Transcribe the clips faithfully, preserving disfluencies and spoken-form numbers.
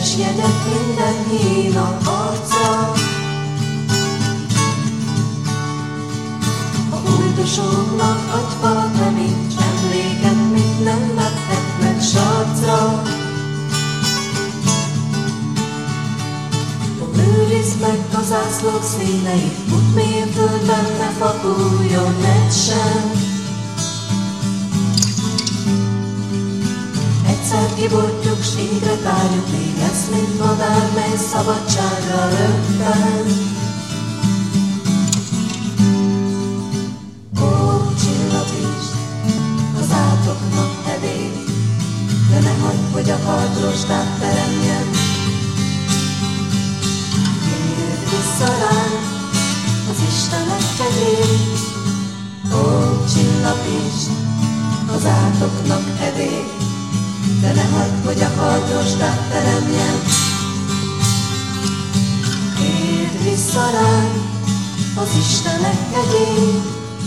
Üres jegyek minden hína arca. A bujdosóknak agyba temincs emléket, mint nem leptek meg sarcra. Őrizd meg a zászlók színeit, fudd mély földben, ne fakuljon egy sem. Egyszer kibortjuk, s égre tárjuk, még lesz, mint madár, mely szabadságra rögtön. Ó, csillapítsd az átoknak hedét, de ne hagyd, hogy a hardrostát teremjen. Érd vissza ránk az Istenek kegyét, ó, csillapítsd az átoknak hedét, de ne hagyd, hogy a hardrostát teremjen. Érd vissza ránk az Istenek kegyét.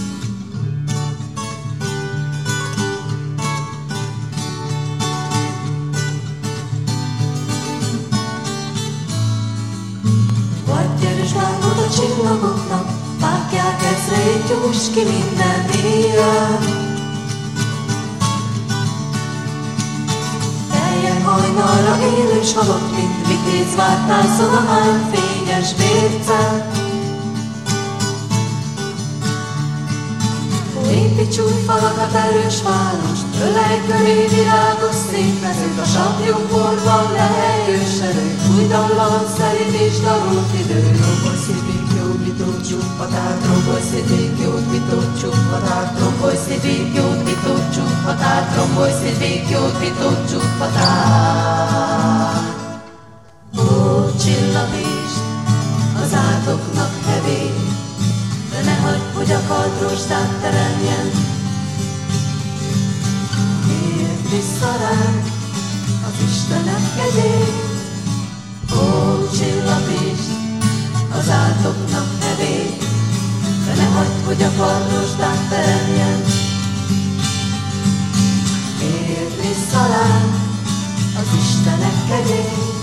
Vagy gyerűs vágod a csillagoknak, pákják ezreit gyújtsd ki minden éjjel. Hajnalra élős halott, mint vitéz vártázol a hán fényes bérccel. Építs új falakat, erős várost, ölej köré virágos szép mezők, a saplyok borban lehelyős erők, új dallal szelídítsd a rót idő. Rombolj szívig, jót vitót csúphatárt, rombolj szívig, jót vitót csúphatárt, rombolj szívig, jót vitót csúphatárt, rombolj szívig, jót vitót csúphatárt. Ó, csillapítsd az átoknak hevét, de ne hagyd, hogy a hardrostát teremjen. Érd vissza ránk az Istenek kegyét, ó, csillapítsd az átoknak nevét, de ne hagyd, hogy a hardrostát teremjen. Érd vissza ránk az Istenek kegyét.